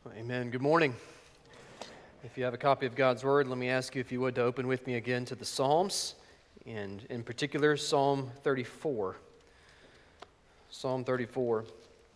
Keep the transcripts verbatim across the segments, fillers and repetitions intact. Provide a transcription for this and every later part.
Amen. Good morning. If you have a copy of God's Word, let me ask you if you would to open with me again to the Psalms, and in particular, Psalm thirty-four. Psalm thirty-four.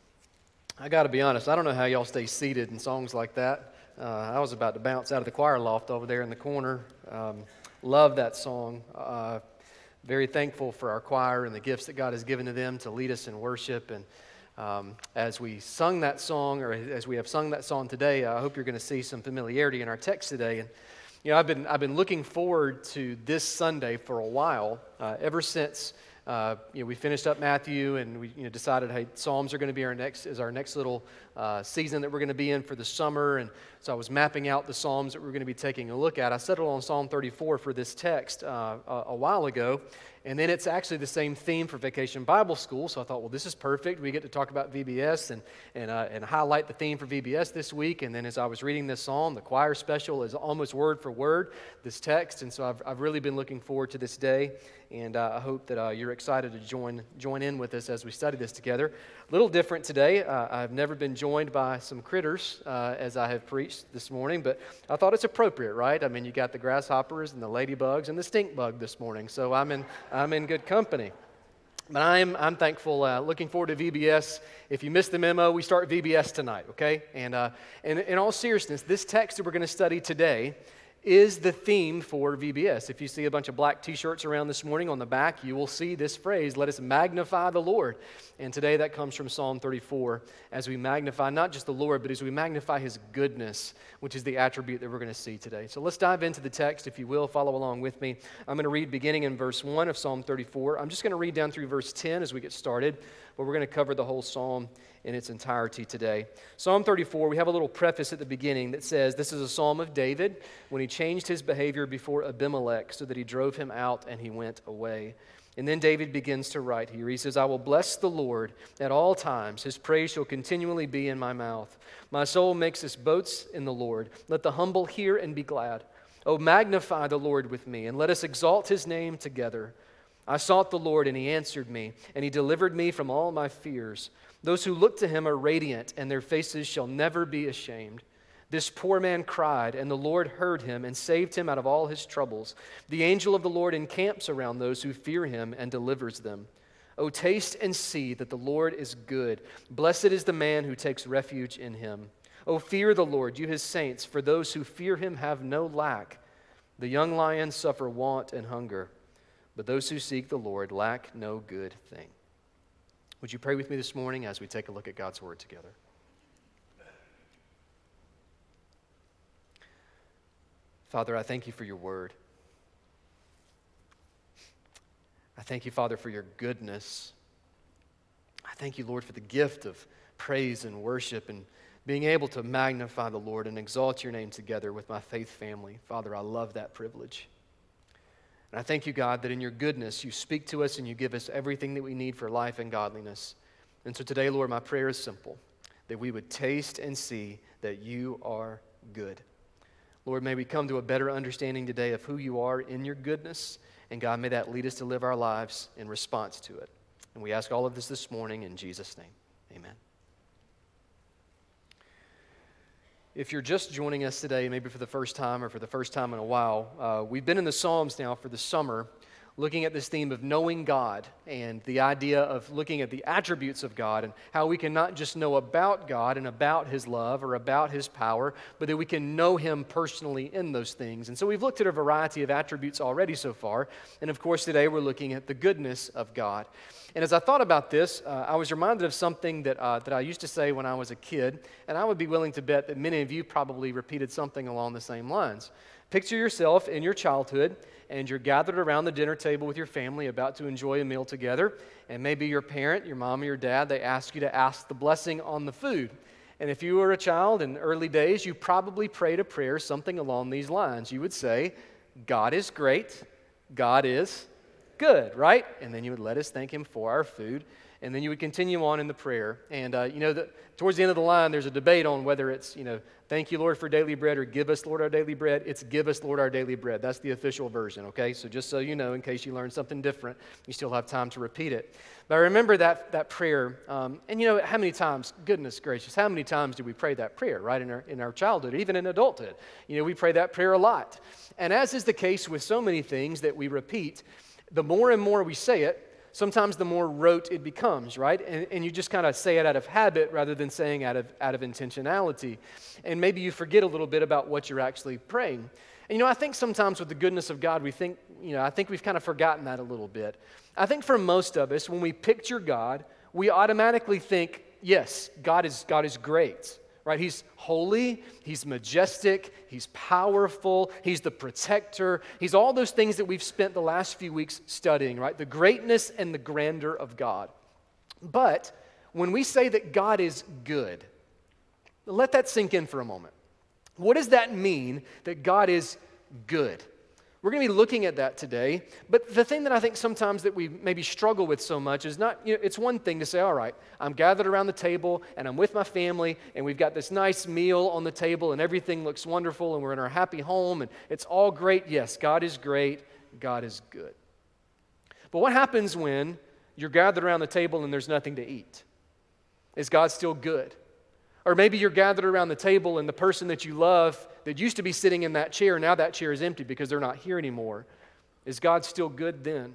I got to be honest, I don't know how y'all stay seated in songs like that. Uh, I was about to bounce out of the choir loft over there in the corner. Um, love that song. Uh, very thankful for our choir and the gifts that God has given to them to lead us in worship. And Um, as we sung that song, or as we have sung that song today, I hope you're going to see some familiarity in our text today. And you know, I've been I've been looking forward to this Sunday for a while, uh, ever since uh, you know we finished up Matthew and we you know decided, hey, Psalms are going to be our next is our next little uh, season that we're going to be in for the summer. And so I was mapping out the Psalms that we're going to be taking a look at. I settled on Psalm thirty-four for this text uh, a, a while ago. And then it's actually the same theme for Vacation Bible School, so I thought, well, this is perfect. We get to talk about V B S and and, uh, and highlight the theme for V B S this week. And then as I was reading this psalm, the choir special is almost word for word, this text. And so I've, I've really been looking forward to this day, and uh, I hope that uh, you're excited to join join in with us as we study this together. A little different today. Uh, I've never been joined by some critters uh, as I have preached this morning, but I thought it's appropriate, right? I mean, you got the grasshoppers and the ladybugs and the stink bug this morning, so I'm in I'm in good company. But I'm I'm thankful. Uh, looking forward to V B S. If you missed the memo, we start V B S tonight, okay? And uh, and in all seriousness, this text that we're going to study today is the theme for V B S. If you see a bunch of black t-shirts around this morning, on the back you will see this phrase, "Let us magnify the Lord." And today that comes from Psalm thirty-four, as we magnify not just the Lord, but as we magnify His goodness, which is the attribute that we're going to see today. So let's dive into the text, if you will. Follow along with me. I'm going to read beginning in verse one of Psalm thirty-four. I'm just going to read down through verse ten as we get started, but we're going to cover the whole psalm in its entirety today. Psalm thirty-four, we have a little preface at the beginning that says, this is a psalm of David when he changed his behavior before Abimelech so that he drove him out and he went away. And then David begins to write here. He says, I will bless the Lord at all times. His praise shall continually be in my mouth. My soul makes its boasts in the Lord. Let the humble hear and be glad. Oh, magnify the Lord with me, and let us exalt His name together. I sought the Lord, and He answered me, and He delivered me from all my fears. Those who look to Him are radiant, and their faces shall never be ashamed. This poor man cried, and the Lord heard him and saved him out of all his troubles. The angel of the Lord encamps around those who fear Him and delivers them. O taste and see that the Lord is good. Blessed is the man who takes refuge in Him. O fear the Lord, you His saints, for those who fear Him have no lack. The young lions suffer want and hunger, but those who seek the Lord lack no good thing. Would you pray with me this morning as we take a look at God's Word together? Father, I thank You for Your Word. I thank You, Father, for Your goodness. I thank You, Lord, for the gift of praise and worship and being able to magnify the Lord and exalt Your name together with my faith family. Father, I love that privilege. And I thank You, God, that in Your goodness You speak to us and You give us everything that we need for life and godliness. And so today, Lord, my prayer is simple, that we would taste and see that You are good. Lord, may we come to a better understanding today of who You are in Your goodness, and God, may that lead us to live our lives in response to it. And we ask all of this this morning in Jesus' name. Amen. If you're just joining us today, maybe for the first time or for the first time in a while, uh, we've been in the Psalms now for the summer, looking at this theme of knowing God and the idea of looking at the attributes of God and how we can not just know about God and about His love or about His power, but that we can know Him personally in those things. And so we've looked at a variety of attributes already so far. And of course, today we're looking at the goodness of God. And as I thought about this, uh, I was reminded of something that, uh, that I used to say when I was a kid, and I would be willing to bet that many of you probably repeated something along the same lines. Picture yourself in your childhood, and you're gathered around the dinner table with your family about to enjoy a meal together, and maybe your parent, your mom or your dad, they ask you to ask the blessing on the food. And if you were a child in early days, you probably prayed a prayer something along these lines. You would say, God is great, God is good, right? And then you would let us thank Him for our food, And then you would continue on in the prayer. And, uh, you know, the, towards the end of the line, there's a debate on whether it's, you know, thank you, Lord, for daily bread, or give us, Lord, our daily bread. It's give us, Lord, our daily bread. That's the official version, okay? So just so you know, in case you learn something different, you still have time to repeat it. But I remember that that prayer, um, and you know, how many times, goodness gracious, how many times do we pray that prayer, right, in our, in our childhood, even in adulthood? You know, we pray that prayer a lot. And as is the case with so many things that we repeat, the more and more we say it, sometimes the more rote it becomes, right? And, and you just kind of say it out of habit rather than saying out of, out of intentionality. And maybe you forget a little bit about what you're actually praying. And you know, I think sometimes with the goodness of God, we think, you know, I think we've kind of forgotten that a little bit. I think for most of us, when we picture God, we automatically think, yes, God is, God is great. Right? He's holy, he's majestic, he's powerful, he's the protector. He's all those things that we've spent the last few weeks studying, right? The greatness and the grandeur of God. But when we say that God is good, let that sink in for a moment. What does that mean that God is good? We're going to be looking at that today, but the thing that I think sometimes that we maybe struggle with so much is not, you know, it's one thing to say, all right, I'm gathered around the table and I'm with my family and we've got this nice meal on the table and everything looks wonderful and we're in our happy home and it's all great. Yes, God is great. God is good. But what happens when you're gathered around the table and there's nothing to eat? Is God still good? Or maybe you're gathered around the table and the person that you love that used to be sitting in that chair, now that chair is empty because they're not here anymore. Is God still good then?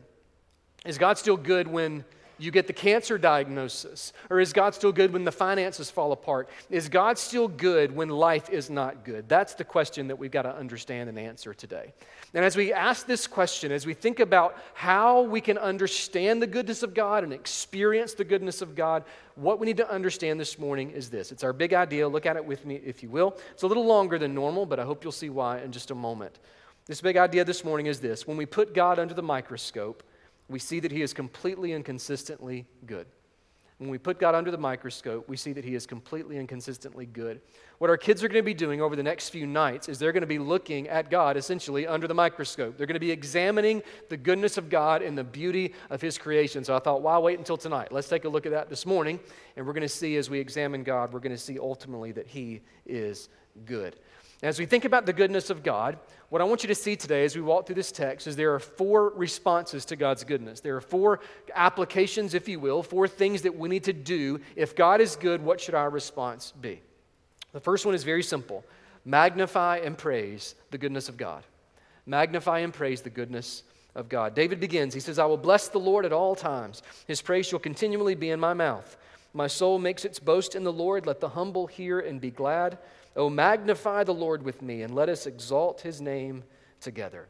Is God still good when you get the cancer diagnosis? Or is God still good when the finances fall apart? Is God still good when life is not good? That's the question that we've got to understand and answer today. And as we ask this question, as we think about how we can understand the goodness of God and experience the goodness of God, what we need to understand this morning is this. It's our big idea. Look at it with me, if you will. It's a little longer than normal, but I hope you'll see why in just a moment. This big idea this morning is this. When we put God under the microscope, we see that He is completely and consistently good. When we put God under the microscope, we see that He is completely and consistently good. What our kids are going to be doing over the next few nights is they're going to be looking at God essentially under the microscope. They're going to be examining the goodness of God and the beauty of His creation. So I thought, why wait until tonight? Let's take a look at that this morning, and we're going to see as we examine God, we're going to see ultimately that He is good. As we think about the goodness of God, what I want you to see today as we walk through this text is there are four responses to God's goodness. There are four applications, if you will, four things that we need to do. If God is good, what should our response be? The first one is very simple. Magnify and praise the goodness of God. Magnify and praise the goodness of God. David begins, he says, I will bless the Lord at all times. His praise shall continually be in my mouth. My soul makes its boast in the Lord. Let the humble hear and be glad. Oh, magnify the Lord with me, and let us exalt His name together.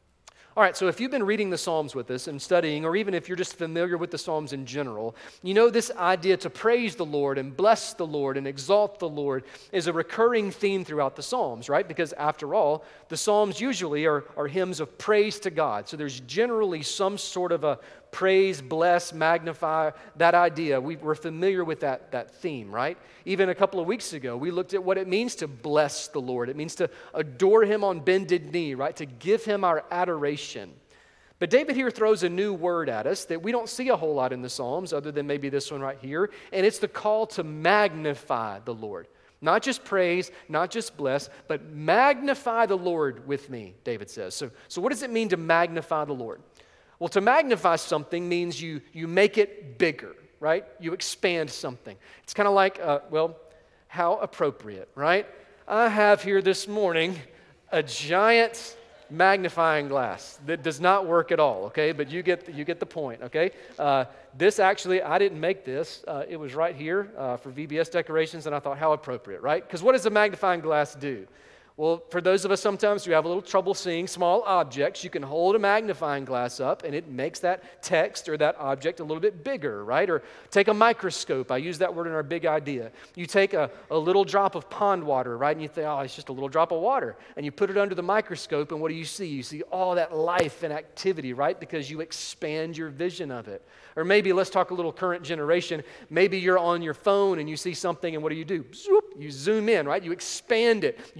All right, so if you've been reading the Psalms with us and studying, or even if you're just familiar with the Psalms in general, you know this idea to praise the Lord and bless the Lord and exalt the Lord is a recurring theme throughout the Psalms, right? Because after all, the Psalms usually are, are hymns of praise to God. So there's generally some sort of a praise, bless, magnify, that idea. We, we're familiar with that, that theme, right? Even a couple of weeks ago, we looked at what it means to bless the Lord. It means to adore Him on bended knee, right? To give Him our adoration. But David here throws a new word at us that we don't see a whole lot in the Psalms, other than maybe this one right here, and it's the call to magnify the Lord. Not just praise, not just bless, but magnify the Lord with me, David says. So, so what does it mean to magnify the Lord? Well, to magnify something means you, you make it bigger, right? You expand something. It's kind of like, uh, well, how appropriate, right? I have here this morning a giant magnifying glass that does not work at all, okay? But you get, you get the point, okay? Uh, this actually, I didn't make this. Uh, it was right here uh, for V B S decorations, and I thought, how appropriate, right? Because what does a magnifying glass do? Well, for those of us sometimes who have a little trouble seeing small objects, you can hold a magnifying glass up and it makes that text or that object a little bit bigger, right? Or take a microscope. I use that word in our big idea. You take a, a little drop of pond water, right? And you think, oh, it's just a little drop of water. And you put it under the microscope and what do you see? You see all that life and activity, right? Because you expand your vision of it. Or maybe let's talk a little current generation. Maybe you're on your phone and you see something and what do you do? Zoop, you zoom in, right? You expand it. You magnify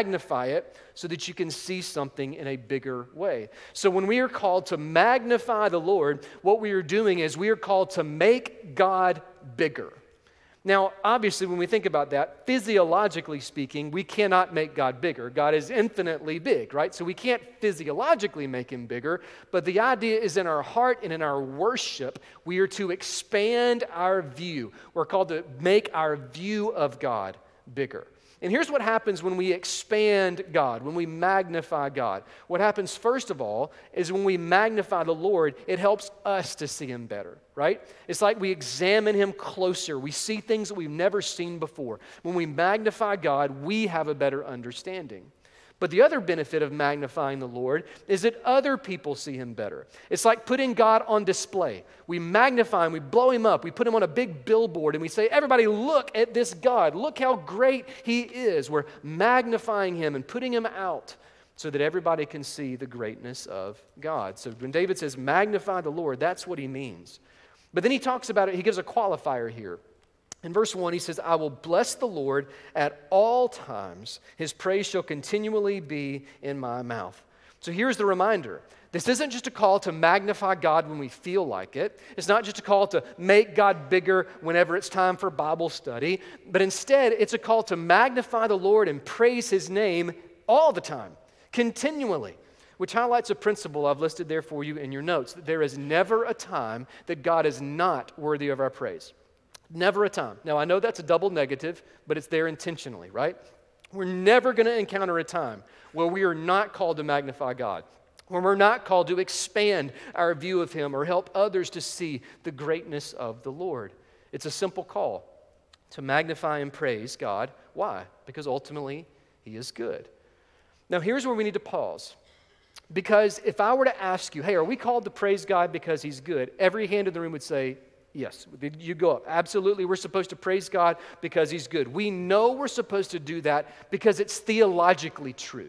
magnify it so that you can see something in a bigger way. So when we are called to magnify the Lord, what we are doing is we are called to make God bigger. Now, obviously, when we think about that, physiologically speaking, we cannot make God bigger. God is infinitely big, right? So we can't physiologically make him bigger, but the idea is in our heart and in our worship, we are to expand our view. We're called to make our view of God bigger. And here's what happens when we expand God, when we magnify God. What happens, first of all, is when we magnify the Lord, it helps us to see him better, right? It's like we examine him closer. We see things that we've never seen before. When we magnify God, we have a better understanding. But the other benefit of magnifying the Lord is that other people see him better. It's like putting God on display. We magnify him, we blow him up, we put him on a big billboard, and we say, everybody, look at this God. Look how great he is. We're magnifying him and putting him out so that everybody can see the greatness of God. So when David says magnify the Lord, that's what he means. But then he talks about it, he gives a qualifier here. In verse one, he says, I will bless the Lord at all times. His praise shall continually be in my mouth. So here's the reminder. This isn't just a call to magnify God when we feel like it. It's not just a call to make God bigger whenever it's time for Bible study. But instead, it's a call to magnify the Lord and praise his name all the time, continually. Which highlights a principle I've listed there for you in your notes, that there is never a time that God is not worthy of our praise. Never a time. Now, I know that's a double negative, but it's there intentionally, right? We're never going to encounter a time where we are not called to magnify God, where we're not called to expand our view of him or help others to see the greatness of the Lord. It's a simple call to magnify and praise God. Why? Because ultimately, he is good. Now, here's where we need to pause. Because if I were to ask you, hey, are we called to praise God because he's good? Every hand in the room would say, yes, you go up. Absolutely, we're supposed to praise God because he's good. We know we're supposed to do that because it's theologically true.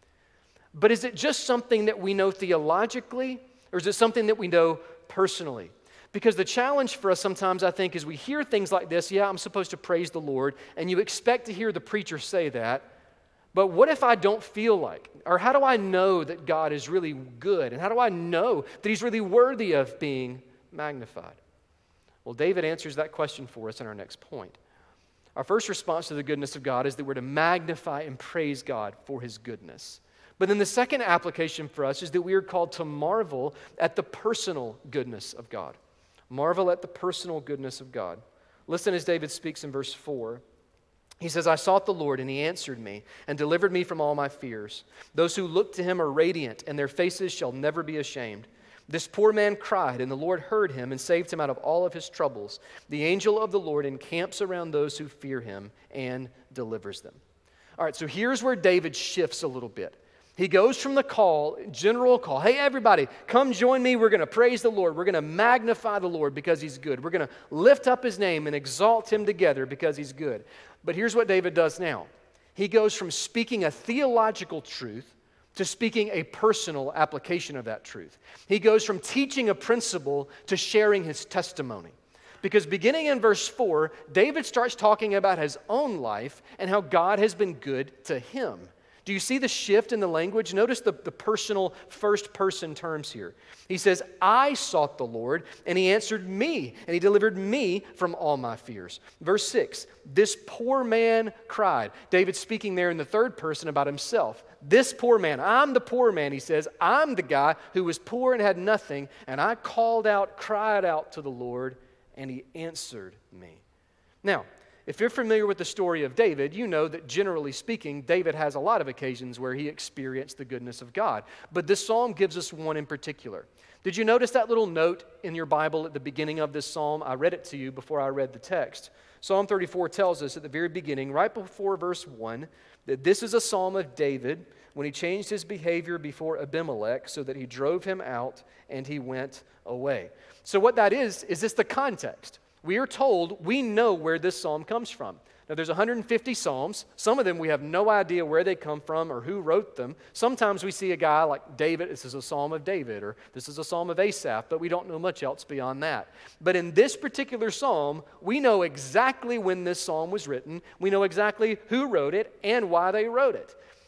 But is it just something that we know theologically, or is it something that we know personally? Because the challenge for us sometimes, I think, is we hear things like this, yeah, I'm supposed to praise the Lord, and you expect to hear the preacher say that, but what if I don't feel like, or how do I know that God is really good, and how do I know that he's really worthy of being magnified? Well, David answers that question for us in our next point. Our first response to the goodness of God is that we're to magnify and praise God for his goodness. But then the second application for us is that we are called to marvel at the personal goodness of God. Marvel at the personal goodness of God. Listen as David speaks in verse four. He says, I sought the Lord, and he answered me and delivered me from all my fears. Those who look to him are radiant, and their faces shall never be ashamed. This poor man cried, and the Lord heard him and saved him out of all of his troubles. The angel of the Lord encamps around those who fear him and delivers them. All right, so here's where David shifts a little bit. He goes from the call, general call, hey, everybody, come join me. We're going to praise the Lord. We're going to magnify the Lord because he's good. We're going to lift up his name and exalt him together because he's good. But here's what David does now. He goes from speaking a theological truth to speaking a personal application of that truth. He goes from teaching a principle to sharing his testimony. Because beginning in verse four, David starts talking about his own life and how God has been good to him. Do you see the shift in the language? Notice the, the personal first-person terms here. He says, I sought the Lord, and he answered me, and he delivered me from all my fears. Verse six, this poor man cried. David's speaking there in the third person about himself. This poor man, I'm the poor man, he says. I'm the guy who was poor and had nothing, and I called out, cried out to the Lord, and he answered me. Now, if you're familiar with the story of David, you know that generally speaking, David has a lot of occasions where he experienced the goodness of God. But this psalm gives us one in particular. Did you notice that little note in your Bible at the beginning of this psalm? I read it to you before I read the text. Psalm thirty-four tells us at the very beginning, right before verse one, that this is a psalm of David when he changed his behavior before Abimelech so that he drove him out and he went away. So what that is, is this the context. We are told we know where this psalm comes from. Now, there's one hundred fifty psalms. Some of them we have no idea where they come from or who wrote them. Sometimes we see a guy like David, this is a psalm of David, or this is a psalm of Asaph, but we don't know much else beyond that. But in this particular psalm, we know exactly when this psalm was written. We know exactly who wrote it and why they wrote it.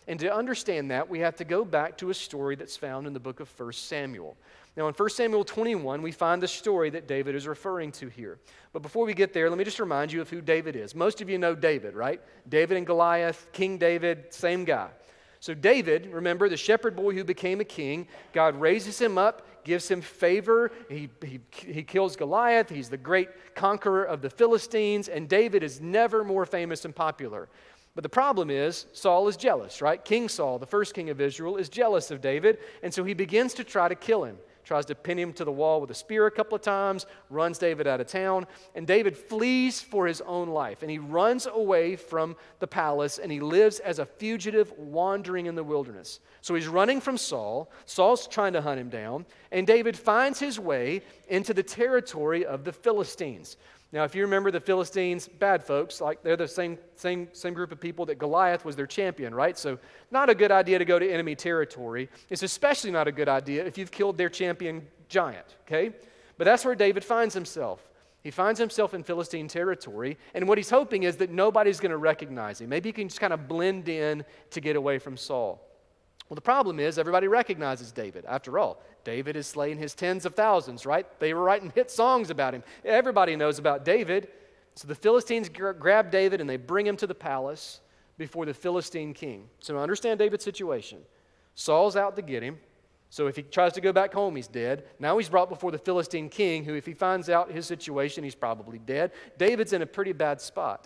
And to understand that, we have to go back to a story that's found in the book of First Samuel. Now, in First Samuel twenty-one, we find the story that David is referring to here. But before we get there, let me just remind you of who David is. Most of you know David, right? David and Goliath, King David, same guy. So David, remember, the shepherd boy who became a king, God raises him up, gives him favor. He, he, he kills Goliath. He's the great conqueror of the Philistines, and David is never more famous and popular. But the problem is, Saul is jealous, right? King Saul, the first king of Israel, is jealous of David, and so he begins to try to kill him. Tries to pin him to the wall with a spear a couple of times, runs David out of town, and David flees for his own life, and he runs away from the palace, and he lives as a fugitive wandering in the wilderness. So he's running from Saul. Saul's trying to hunt him down, and David finds his way into the territory of the Philistines. Now, if you remember the Philistines, bad folks, like they're the same, same, same group of people that Goliath was their champion, right? So not a good idea to go to enemy territory. It's especially not a good idea if you've killed their champion giant, okay? But that's where David finds himself. He finds himself in Philistine territory, and what he's hoping is that nobody's going to recognize him. Maybe he can just kind of blend in to get away from Saul. Well, the problem is everybody recognizes David. After all, David has slain his tens of thousands, right? They were writing hit songs about him. Everybody knows about David. So the Philistines gra- grab David and they bring him to the palace before the Philistine king. So understand David's situation. Saul's out to get him. So if he tries to go back home, he's dead. Now he's brought before the Philistine king, who if he finds out his situation, he's probably dead. David's in a pretty bad spot.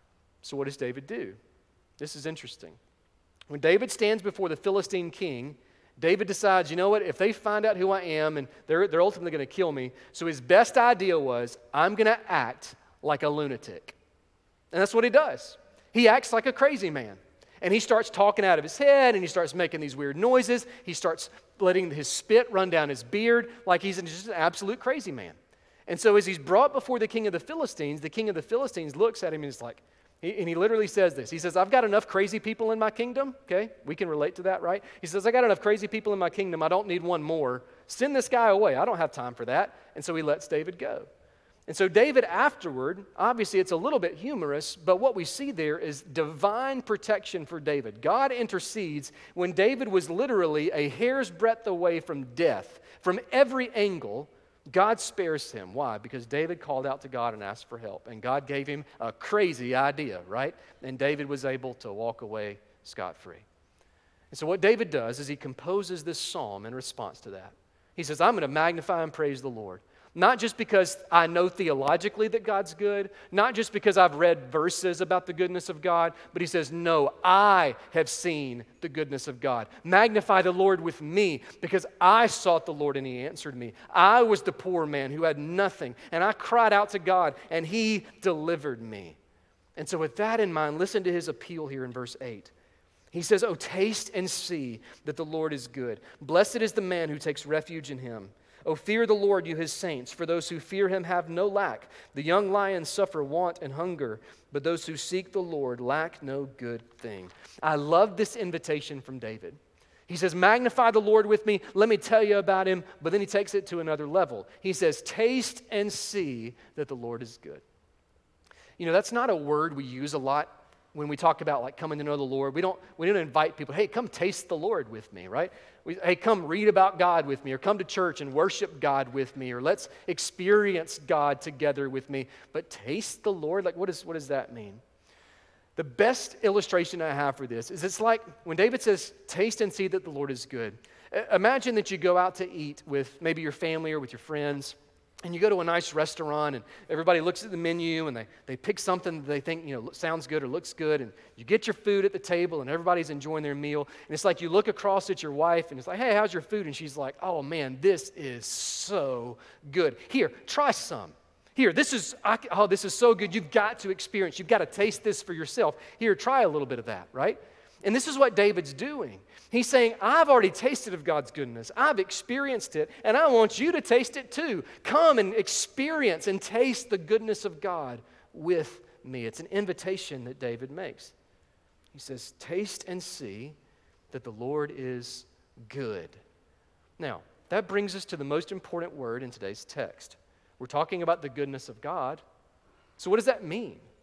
So what does David do? This is interesting. When David stands before the Philistine king, David decides, you know what, if they find out who I am, and they're, they're ultimately going to kill me, so his best idea was, I'm going to act like a lunatic. And that's what he does. He acts like a crazy man. And he starts talking out of his head, and he starts making these weird noises. He starts letting his spit run down his beard like he's just an absolute crazy man. And so as he's brought before the king of the Philistines, the king of the Philistines looks at him and is like, He, and he literally says this. He says, I've got enough crazy people in my kingdom. Okay, we can relate to that, right? He says, I got enough crazy people in my kingdom. I don't need one more. Send this guy away. I don't have time for that. And so he lets David go. And so David afterward, obviously it's a little bit humorous, but what we see there is divine protection for David. God intercedes when David was literally a hair's breadth away from death. From every angle, God spares him. Why? Because David called out to God and asked for help. And God gave him a crazy idea, right? And David was able to walk away scot-free. And so what David does is he composes this psalm in response to that. He says, I'm going to magnify and praise the Lord. Not just because I know theologically that God's good, not just because I've read verses about the goodness of God, but he says, no, I have seen the goodness of God. Magnify the Lord with me because I sought the Lord and he answered me. I was the poor man who had nothing, and I cried out to God and he delivered me. And so with that in mind, listen to his appeal here in verse eight. He says, oh, taste and see that the Lord is good. Blessed is the man who takes refuge in him. Oh, fear the Lord, you his saints, for those who fear him have no lack. The young lions suffer want and hunger, but those who seek the Lord lack no good thing. I love this invitation from David. He says, magnify the Lord with me. Let me tell you about him. But then he takes it to another level. He says, taste and see that the Lord is good. You know, that's not a word we use a lot when we talk about like coming to know the Lord. We don't, we don't invite people, hey, come taste the Lord with me, right? We, hey, come read about God with me, or come to church and worship God with me, or let's experience God together with me. But taste the Lord, like what, is, what does that mean? The best illustration I have for this is it's like when David says, taste and see that the Lord is good. Imagine that you go out to eat with maybe your family or with your friends, and you go to a nice restaurant and everybody looks at the menu and they, they pick something that they think, you know, sounds good or looks good, and you get your food at the table and everybody's enjoying their meal. And it's like you look across at your wife and it's like, hey, how's your food? And she's like, oh man, this is so good. Here, try some. Here, this is, I, oh, this is so good. You've got to experience. You've got to taste this for yourself. Here, try a little bit of that, right? And this is what David's doing. He's saying, I've already tasted of God's goodness. I've experienced it, and I want you to taste it too. Come and experience and taste the goodness of God with me. It's an invitation that David makes. He says, taste and see that the Lord is good. Now, that brings us to the most important word in today's text. We're talking about the goodness of God. So what does that mean?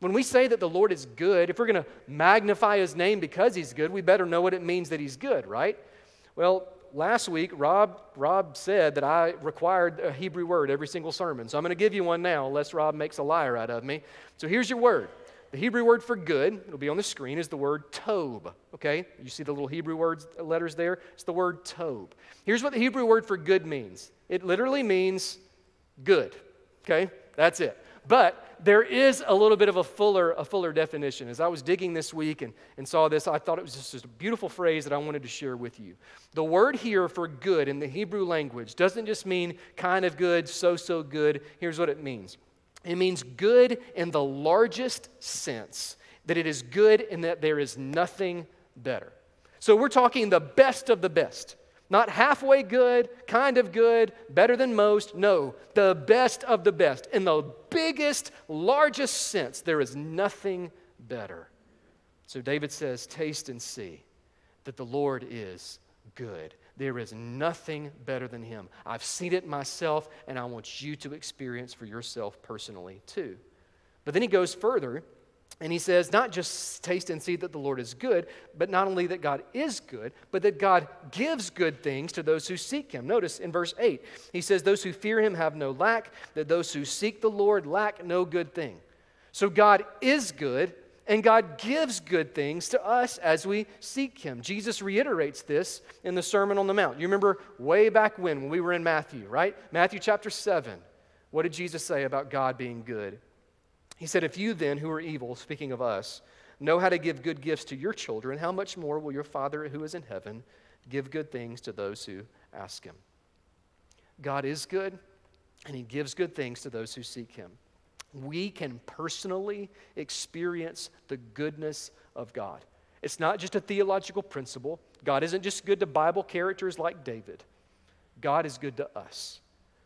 When we say that the Lord is good, if we're going to magnify his name because he's good, we better know what it means that he's good, right? Well, last week, Rob, Rob said that I required a Hebrew word every single sermon. So I'm going to give you one now, unless Rob makes a liar out of me. So here's your word. The Hebrew word for good, it'll be on the screen, is the word tob, okay? You see the little Hebrew words, letters there? It's the word tob. Here's what the Hebrew word for good means. It literally means good, okay? That's it. But there is a little bit of a fuller, a fuller definition. As I was digging this week and, and saw this, I thought it was just a beautiful phrase that I wanted to share with you. The word here for good in the Hebrew language doesn't just mean kind of good, so-so good. Here's what it means. It means good in the largest sense, that it is good in that there is nothing better. So we're talking the best of the best. Not halfway good, kind of good, better than most. No, the best of the best. In the biggest, largest sense, there is nothing better. So David says, taste and see that the Lord is good. There is nothing better than him. I've seen it myself, and I want you to experience for yourself personally too. But then he goes further, and he says, not just taste and see that the Lord is good, but not only that God is good, but that God gives good things to those who seek him. Notice in verse eight, he says, those who fear him have no lack, that those who seek the Lord lack no good thing. So God is good, and God gives good things to us as we seek him. Jesus reiterates this in the Sermon on the Mount. You remember way back when, when we were in Matthew, right? Matthew chapter seven. What did Jesus say about God being good? He said, if you then, who are evil, speaking of us, know how to give good gifts to your children, how much more will your Father who is in heaven give good things to those who ask him? God is good, and he gives good things to those who seek him. We can personally experience the goodness of God. It's not just a theological principle. God isn't just good to Bible characters like David. God is good to us.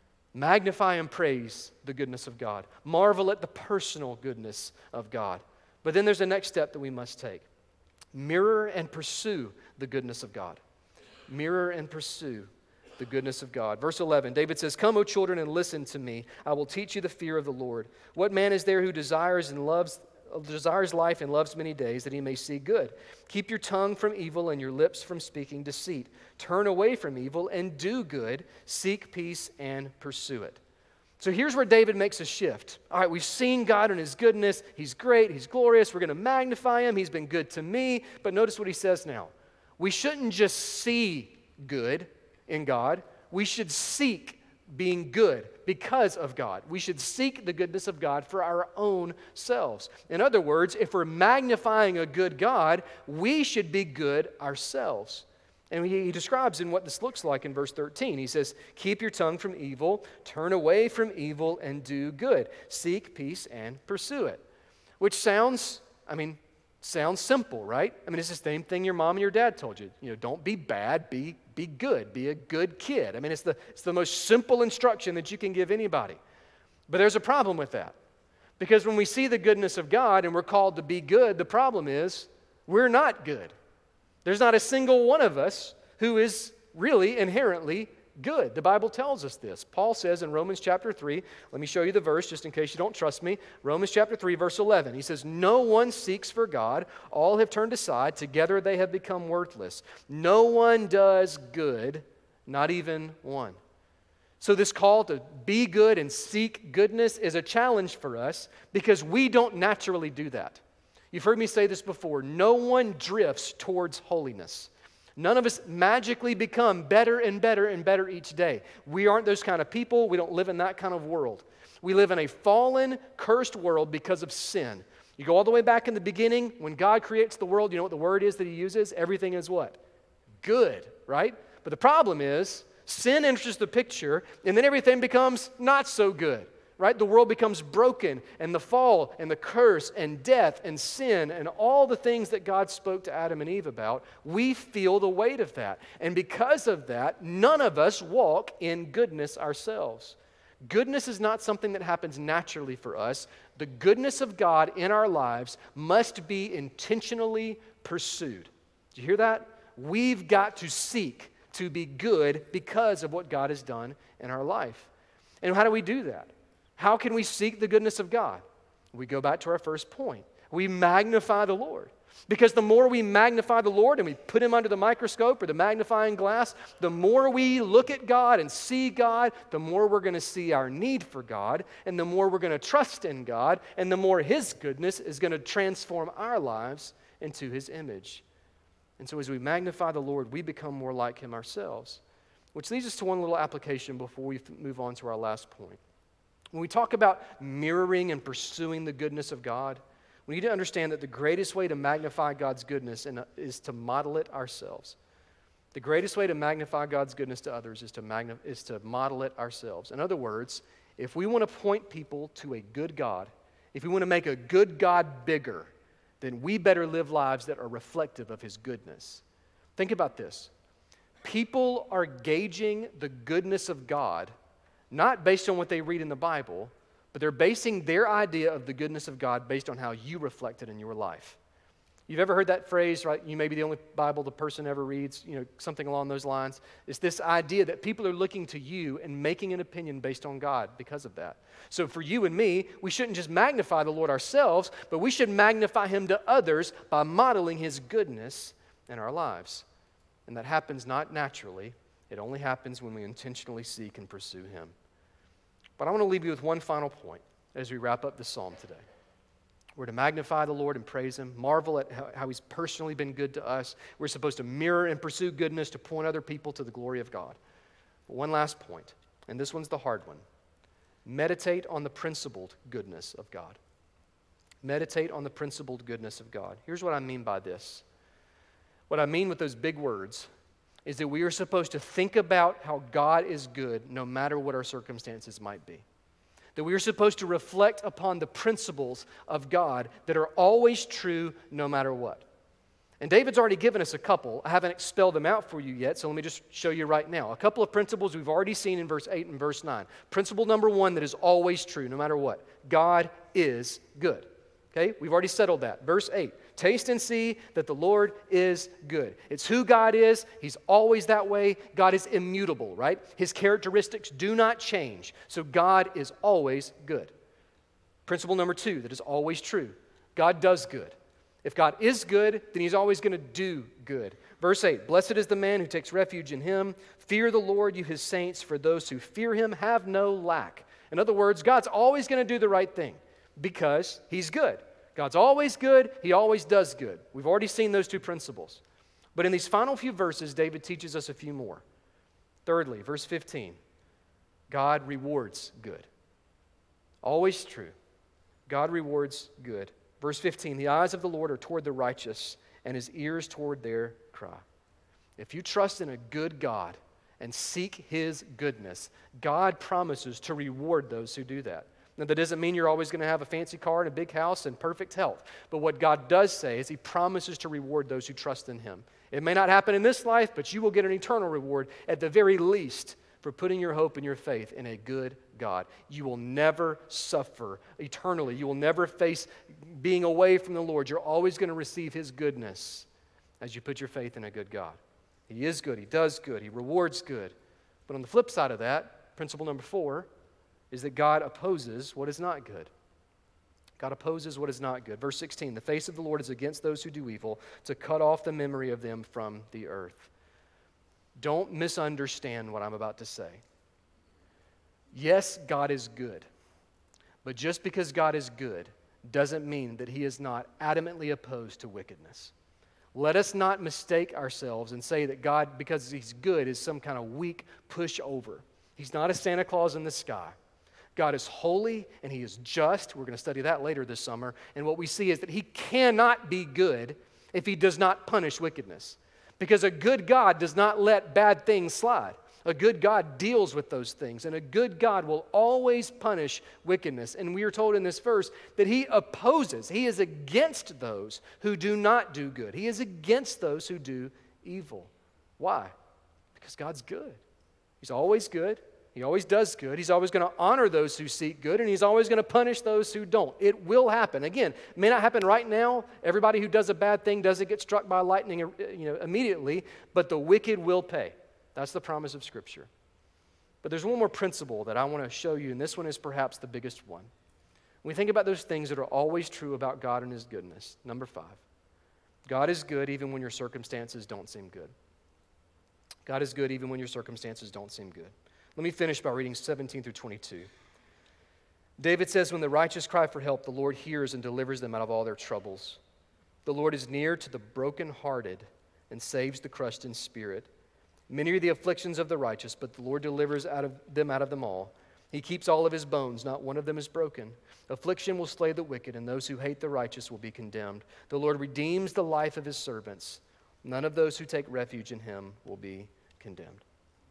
Magnify and praise the goodness of God. Marvel at the personal goodness of God. But then there's a next step that we must take. Mirror and pursue the goodness of God. Mirror and pursue the goodness of God. Verse eleven, David says, come, O children, and listen to me. I will teach you the fear of the Lord. What man is there who desires and loves desires life and loves many days, that he may see good? Keep your tongue from evil and your lips from speaking deceit. Turn away from evil and do good. Seek peace and pursue it. So here's where David makes a shift. All right, we've seen God and his goodness. He's great. He's glorious. We're going to magnify him. He's been good to me. But notice what he says now. We shouldn't just see good in God. We should seek being good because of God. We should seek the goodness of God for our own selves. In other words, if we're magnifying a good God, we should be good ourselves. And he, he describes in what this looks like in verse thirteen. He says, keep your tongue from evil, turn away from evil, and do good. Seek peace and pursue it. Which sounds, I mean, sounds simple, right? I mean, it's the same thing your mom and your dad told you. You know, don't be bad, be be good, be a good kid. I mean, it's the it's the most simple instruction that you can give anybody. But there's a problem with that. Because when we see the goodness of God and we're called to be good, the problem is we're not good. There's not a single one of us who is really inherently good. The Bible tells us this. Paul says in Romans chapter three, let me show you the verse just in case you don't trust me. Romans chapter three, verse eleven. He says, no one seeks for God. All have turned aside. Together they have become worthless. No one does good, not even one. So this call to be good and seek goodness is a challenge for us because we don't naturally do that. You've heard me say this before. No one drifts towards holiness. None of us magically become better and better and better each day. We aren't those kind of people. We don't live in that kind of world. We live in a fallen, cursed world because of sin. You go all the way back in the beginning, when God creates the world, you know what the word is that he uses? Everything is what? Good, right? But the problem is, sin enters the picture, and then everything becomes not so good. Right? The world becomes broken, and the fall and the curse and death and sin and all the things that God spoke to Adam and Eve about, we feel the weight of that. And because of that, none of us walk in goodness ourselves. Goodness is not something that happens naturally for us. The goodness of God in our lives must be intentionally pursued. Do you hear that? We've got to seek to be good because of what God has done in our life. And how do we do that? How can we seek the goodness of God? We go back to our first point. We magnify the Lord. Because the more we magnify the Lord and we put him under the microscope or the magnifying glass, the more we look at God and see God, the more we're going to see our need for God, and the more we're going to trust in God, and the more his goodness is going to transform our lives into his image. And so as we magnify the Lord, we become more like him ourselves. Which leads us to one little application before we move on to our last point. When we talk about mirroring and pursuing the goodness of God, we need to understand that the greatest way to magnify God's goodness is to model it ourselves. The greatest way to magnify God's goodness to others is to, magna- is to model it ourselves. In other words, if we want to point people to a good God, if we want to make a good God bigger, then we better live lives that are reflective of his goodness. Think about this. People are gauging the goodness of God not based on what they read in the Bible, but they're basing their idea of the goodness of God based on how you reflect it in your life. You've ever heard that phrase, right? You may be the only Bible the person ever reads, you know, something along those lines. It's this idea that people are looking to you and making an opinion based on God because of that. So for you and me, we shouldn't just magnify the Lord ourselves, but we should magnify him to others by modeling his goodness in our lives. And that happens not naturally. It only happens when we intentionally seek and pursue him. But I want to leave you with one final point as we wrap up this psalm today. We're to magnify the Lord and praise him, marvel at how, how he's personally been good to us. We're supposed to mirror and pursue goodness to point other people to the glory of God. But one last point, and this one's the hard one. Meditate on the principled goodness of God. Meditate on the principled goodness of God. Here's what I mean by this. What I mean with those big words is that we are supposed to think about how God is good no matter what our circumstances might be. That we are supposed to reflect upon the principles of God that are always true no matter what. And David's already given us a couple. I haven't expelled them out for you yet, so let me just show you right now. A couple of principles we've already seen in verse eight and verse nine. Principle number one that is always true no matter what. God is good. Okay, we've already settled that. Verse eight, taste and see that the Lord is good. It's who God is. He's always that way. God is immutable, right? His characteristics do not change. So God is always good. Principle number two that is always true. God does good. If God is good, then he's always going to do good. Verse eight, blessed is the man who takes refuge in him. Fear the Lord, you his saints, for those who fear him have no lack. In other words, God's always going to do the right thing because he's good. God's always good. He always does good. We've already seen those two principles. But in these final few verses, David teaches us a few more. Thirdly, verse fifteen, God rewards good. Always true. God rewards good. Verse fifteen, the eyes of the Lord are toward the righteous, and his ears toward their cry. If you trust in a good God and seek his goodness, God promises to reward those who do that. Now, that doesn't mean you're always going to have a fancy car and a big house and perfect health. But what God does say is he promises to reward those who trust in him. It may not happen in this life, but you will get an eternal reward at the very least for putting your hope and your faith in a good God. You will never suffer eternally. You will never face being away from the Lord. You're always going to receive his goodness as you put your faith in a good God. He is good. He does good. He rewards good. But on the flip side of that, principle number four, is that God opposes what is not good. God opposes what is not good. Verse sixteen, the face of the Lord is against those who do evil, to cut off the memory of them from the earth. Don't misunderstand what I'm about to say. Yes, God is good. But just because God is good doesn't mean that he is not adamantly opposed to wickedness. Let us not mistake ourselves and say that God, because he's good, is some kind of weak pushover. He's not a Santa Claus in the sky. God is holy and he is just. We're going to study that later this summer. And what we see is that he cannot be good if he does not punish wickedness. Because a good God does not let bad things slide. A good God deals with those things. And a good God will always punish wickedness. And we are told in this verse that he opposes, he is against those who do not do good. He is against those who do evil. Why? Because God's good. He's always good. He always does good. He's always going to honor those who seek good, and he's always going to punish those who don't. It will happen. Again, it may not happen right now. Everybody who does a bad thing doesn't get struck by lightning, you know, immediately, but the wicked will pay. That's the promise of Scripture. But there's one more principle that I want to show you, and this one is perhaps the biggest one. We think about those things that are always true about God and his goodness. Number five, God is good even when your circumstances don't seem good. God is good even when your circumstances don't seem good. Let me finish by reading seventeen through twenty-two. David says, when the righteous cry for help, the Lord hears and delivers them out of all their troubles. The Lord is near to the brokenhearted and saves the crushed in spirit. Many are the afflictions of the righteous, but the Lord delivers out of them out of them all. He keeps all of his bones, not one of them is broken. Affliction will slay the wicked, and those who hate the righteous will be condemned. The Lord redeems the life of his servants. None of those who take refuge in him will be condemned.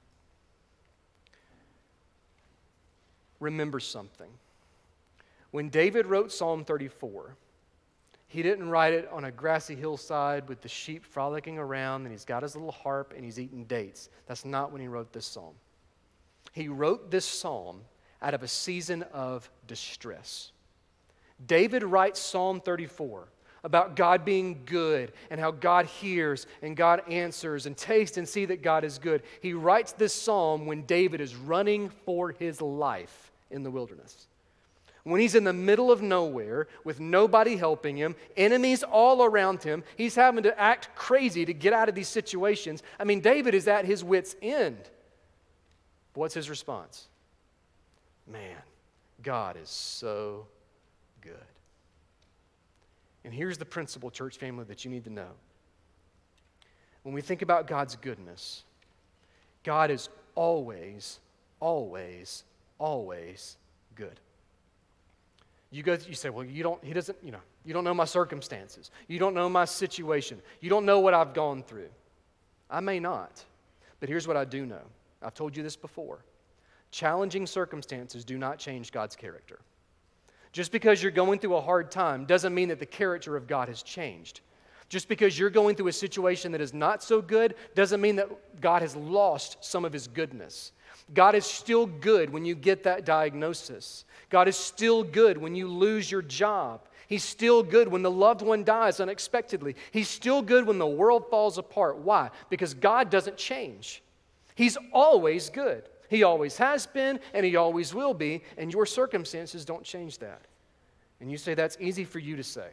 Remember something. When David wrote Psalm thirty-four, he didn't write it on a grassy hillside with the sheep frolicking around, and he's got his little harp and he's eating dates. That's not when he wrote this psalm. He wrote this psalm out of a season of distress. David writes Psalm thirty-four about God being good and how God hears and God answers, and taste and see that God is good. He writes this psalm when David is running for his life in the wilderness. When he's in the middle of nowhere with nobody helping him, enemies all around him, he's having to act crazy to get out of these situations. I mean, David is at his wit's end. But what's his response? Man, God is so good. And here's the principle, church family, that you need to know. When we think about God's goodness, God is always, always, always good. You go, you say, well, you don't, he doesn't, you know, you don't know my circumstances. You don't know my situation. You don't know what I've gone through. I may not, but here's what I do know. I've told you this before. Challenging circumstances do not change God's character. Just because you're going through a hard time doesn't mean that the character of God has changed. Just because you're going through a situation that is not so good doesn't mean that God has lost some of his goodness. God is still good when you get that diagnosis. God is still good when you lose your job. He's still good when the loved one dies unexpectedly. He's still good when the world falls apart. Why? Because God doesn't change. He's always good. He always has been, and he always will be, and your circumstances don't change that. And you say, that's easy for you to say.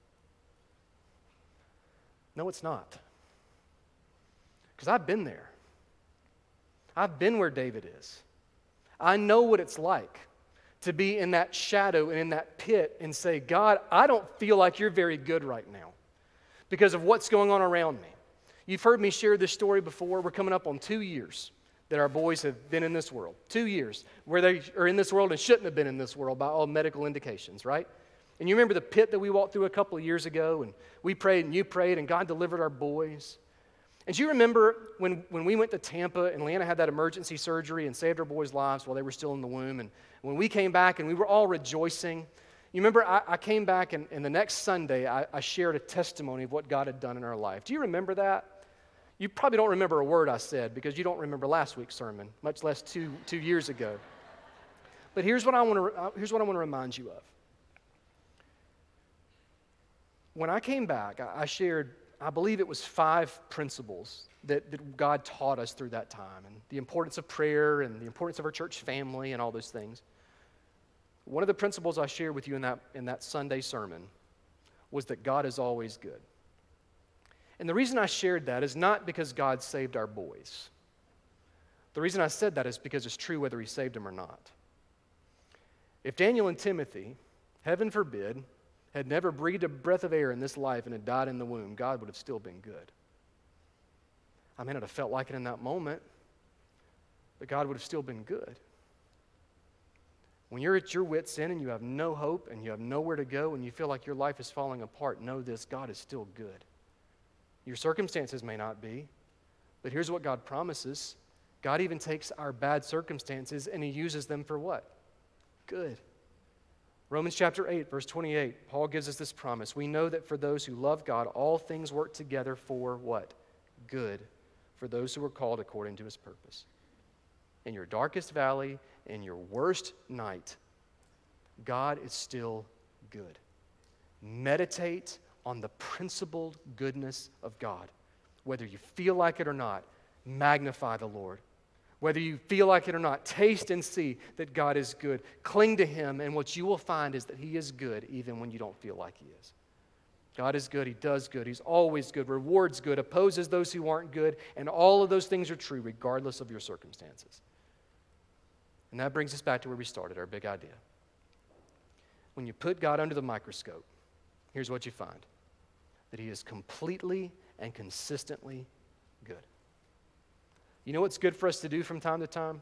No, it's not. Because I've been there. I've been where David is. I know what it's like to be in that shadow and in that pit and say, God, I don't feel like you're very good right now because of what's going on around me. You've heard me share this story before. We're coming up on two years that our boys have been in this world. Two years where they are in this world and shouldn't have been in this world by all medical indications, right? And you remember the pit that we walked through a couple of years ago, and we prayed and you prayed and God delivered our boys. And do you remember when, when we went to Tampa and Leanna had that emergency surgery and saved our boys' lives while they were still in the womb? And when we came back and we were all rejoicing, you remember I, I came back and, and the next Sunday I, I shared a testimony of what God had done in our life. Do you remember that? You probably don't remember a word I said because you don't remember last week's sermon, much less two, two years ago. But here's what I want to uh, here's what I want to remind you of. When I came back, I, I shared I believe it was five principles that, that God taught us through that time, and the importance of prayer and the importance of our church family and all those things. One of the principles I shared with you in that, in that Sunday sermon was that God is always good. And the reason I shared that is not because God saved our boys. The reason I said that is because it's true whether he saved them or not. If Daniel and Timothy, heaven forbid, had never breathed a breath of air in this life and had died in the womb, God would have still been good. I may not have felt like it in that moment, but God would have still been good. When you're at your wit's end and you have no hope and you have nowhere to go and you feel like your life is falling apart, know this, God is still good. Your circumstances may not be, but here's what God promises. God even takes our bad circumstances and he uses them for what? Good. Romans chapter eight, verse twenty-eight, Paul gives us this promise. We know that for those who love God, all things work together for what? Good. For those who are called according to his purpose. In your darkest valley, in your worst night, God is still good. Meditate on the principled goodness of God. Whether you feel like it or not, magnify the Lord. Whether you feel like it or not, taste and see that God is good. Cling to Him, and what you will find is that He is good even when you don't feel like He is. God is good. He does good. He's always good, rewards good, opposes those who aren't good, and all of those things are true regardless of your circumstances. And that brings us back to where we started, our big idea. When you put God under the microscope, here's what you find: that He is completely and consistently good. You know what's good for us to do from time to time?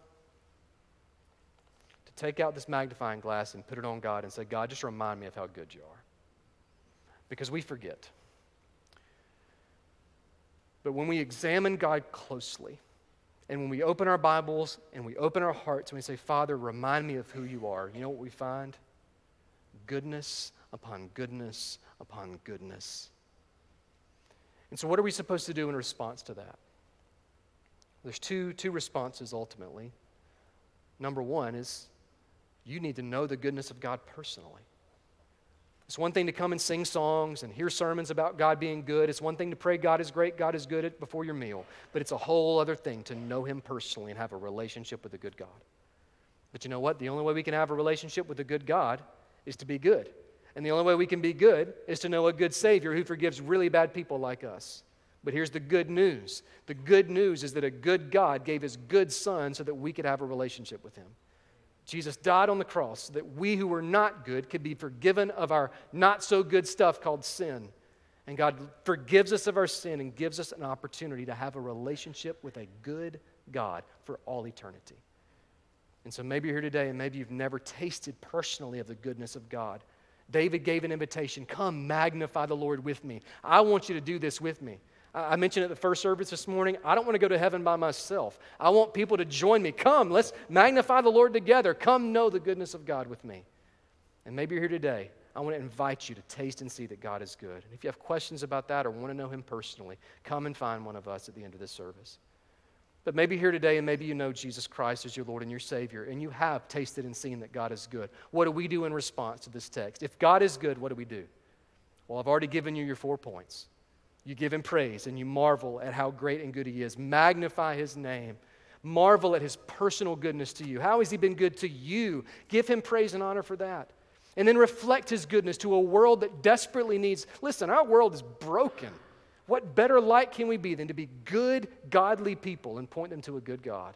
To take out this magnifying glass and put it on God and say, God, just remind me of how good you are. Because we forget. But when we examine God closely, and when we open our Bibles and we open our hearts and we say, Father, remind me of who you are, you know what we find? Goodness upon goodness upon goodness. And so what are we supposed to do in response to that? There's two, two responses ultimately. Number one is you need to know the goodness of God personally. It's one thing to come and sing songs and hear sermons about God being good. It's one thing to pray God is great, God is good before your meal. But it's a whole other thing to know Him personally and have a relationship with a good God. But you know what? The only way we can have a relationship with a good God is to be good. And the only way we can be good is to know a good Savior who forgives really bad people like us. But here's the good news. The good news is that a good God gave His good Son so that we could have a relationship with Him. Jesus died on the cross so that we who were not good could be forgiven of our not so good stuff called sin. And God forgives us of our sin and gives us an opportunity to have a relationship with a good God for all eternity. And so maybe you're here today and maybe you've never tasted personally of the goodness of God. David gave an invitation, come magnify the Lord with me. I want you to do this with me. I mentioned at the first service this morning, I don't want to go to heaven by myself. I want people to join me. Come, let's magnify the Lord together. Come know the goodness of God with me. And maybe you're here today. I want to invite you to taste and see that God is good. And if you have questions about that or want to know Him personally, come and find one of us at the end of this service. But maybe you're here today and maybe you know Jesus Christ as your Lord and your Savior, and you have tasted and seen that God is good. What do we do in response to this text? If God is good, what do we do? Well, I've already given you your four points. You give Him praise and you marvel at how great and good He is. Magnify His name. Marvel at His personal goodness to you. How has He been good to you? Give Him praise and honor for that. And then reflect His goodness to a world that desperately needs, listen, our world is broken. What better light can we be than to be good, godly people and point them to a good God?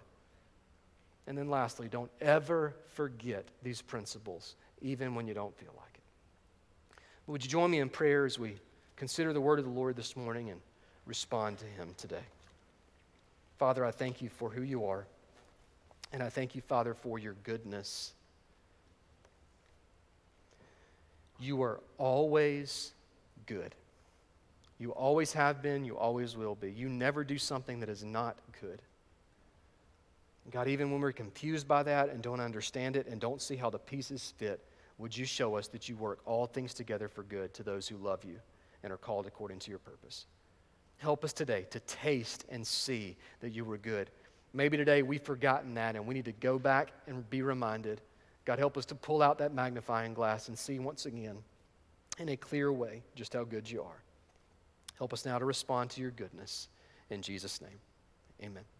And then lastly, don't ever forget these principles, even when you don't feel like it. But would you join me in prayer as we consider the word of the Lord this morning and respond to Him today? Father, I thank You for who You are. And I thank You, Father, for Your goodness. You are always good. You always have been, You always will be. You never do something that is not good. God, even when we're confused by that and don't understand it and don't see how the pieces fit, would You show us that You work all things together for good to those who love You and are called according to Your purpose. Help us today to taste and see that You were good. Maybe today we've forgotten that and we need to go back and be reminded. God, help us to pull out that magnifying glass and see once again in a clear way just how good You are. Help us now to respond to Your goodness. In Jesus' name, amen.